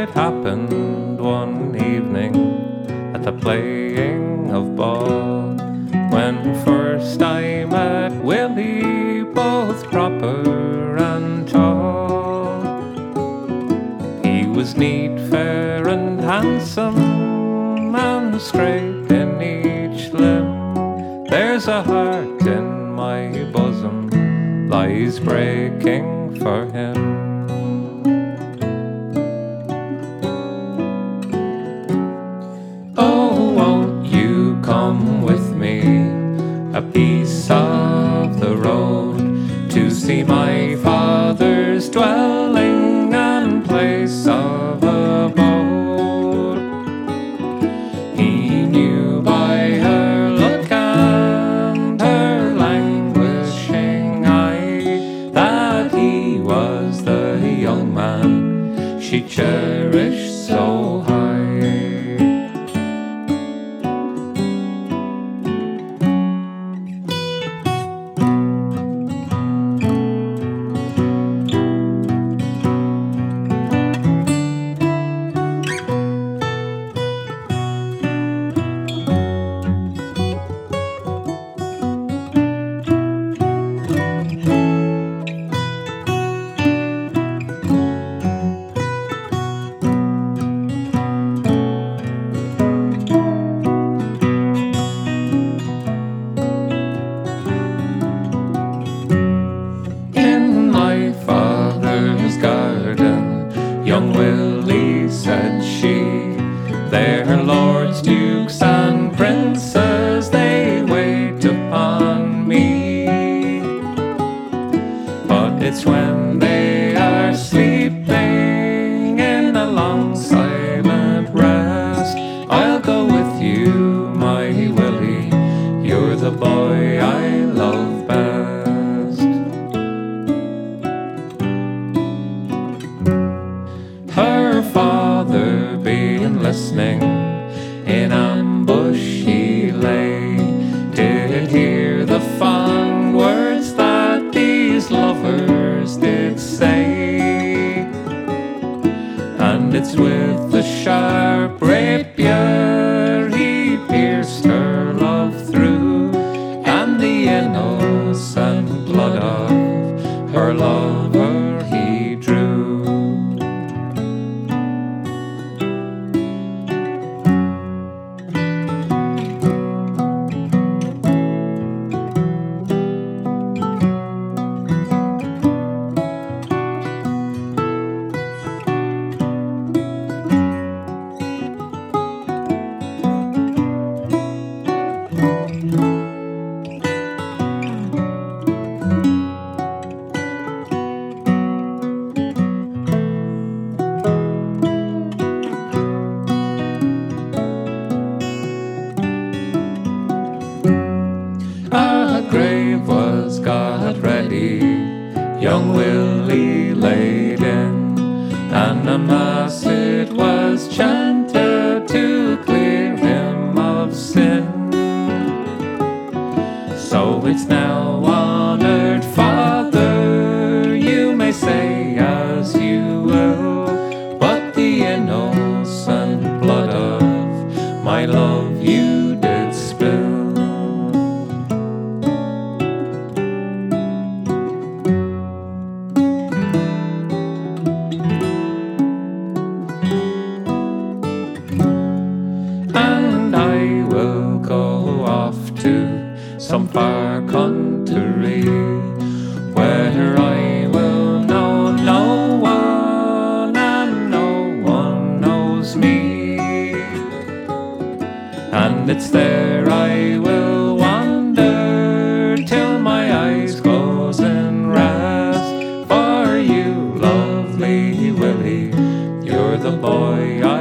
it happened one evening at the playing of ball, when first I met Willie, both proper and tall. He was neat, fair and handsome, and straight in each limb. There's a heart in my bosom lies breaking for him. Oh, won't you come with me a piece of the road to see my father's dwelling and place of abode? He knew by her look and her languishing eye that he was the young man she cherished so high. Young Willie, said she, there lords, dukes and princes, they wait upon me. But it's when they are sleeping in a long silent rest, I'll go with you, my Willie, you're the boy I love best. Her father being listening, in ambush he lay, did hear the fond words that these lovers did say. And it's with the sharp rapier he pierced her love through, and the innocent blood of her lover he drew. A grave was got ready, young Willie laid in, and a mass it was chanted to clear him of sin. So it's now, honored Father, you may say as you will, but the innocent blood of my love you did spill. To some far country where I will know no one and no one knows me, and it's there I will wander till my eyes close in rest. For you, lovely Willie, you're the boy I